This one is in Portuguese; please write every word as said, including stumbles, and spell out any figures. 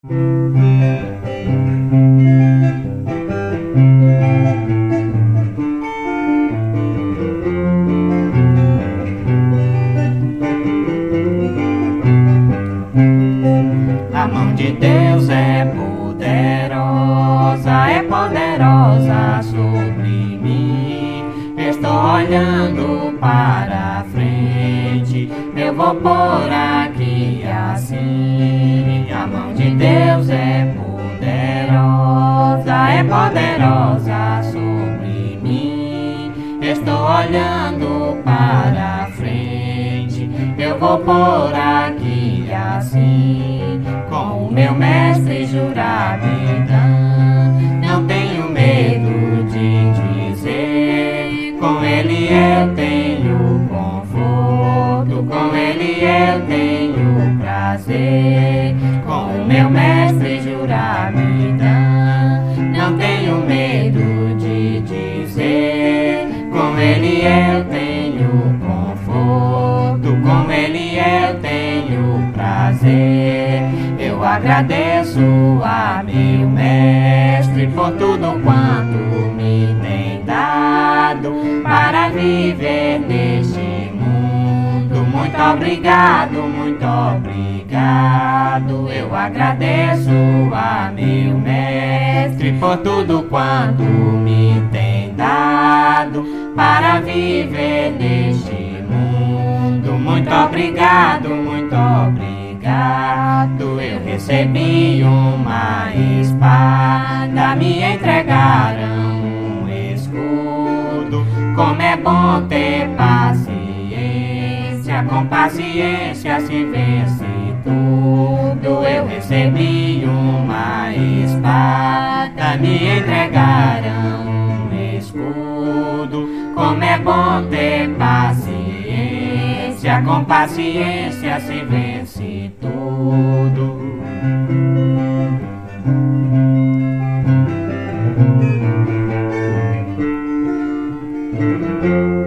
A mão de Deus é poderosa, é poderosa sobre mim. Estou olhando para frente, eu vou por aqui assim. A mão de Deus é poderosa, é poderosa sobre mim. Estou olhando para frente, eu vou por aqui assim. Com o meu mestre Jurabidã, não tenho medo de dizer. Com ele eu tenho conforto, com ele eu tenho prazer. Com o meu mestre Jurabidã, não tenho medo de dizer. Com ele eu tenho conforto, com ele eu tenho prazer. Eu agradeço a meu mestre por tudo quanto me tem dado para viver neste mundo. Muito obrigado, muito obrigado. Eu agradeço a meu mestre por tudo quanto me tem dado para viver neste mundo. Muito obrigado, muito obrigado. Eu recebi uma espada, me entregaram um escudo. Como é bom ter paciência, com paciência se vence tudo. Eu recebi uma espada, me entregaram um escudo. Como é bom ter paciência, com paciência se vence tudo. Música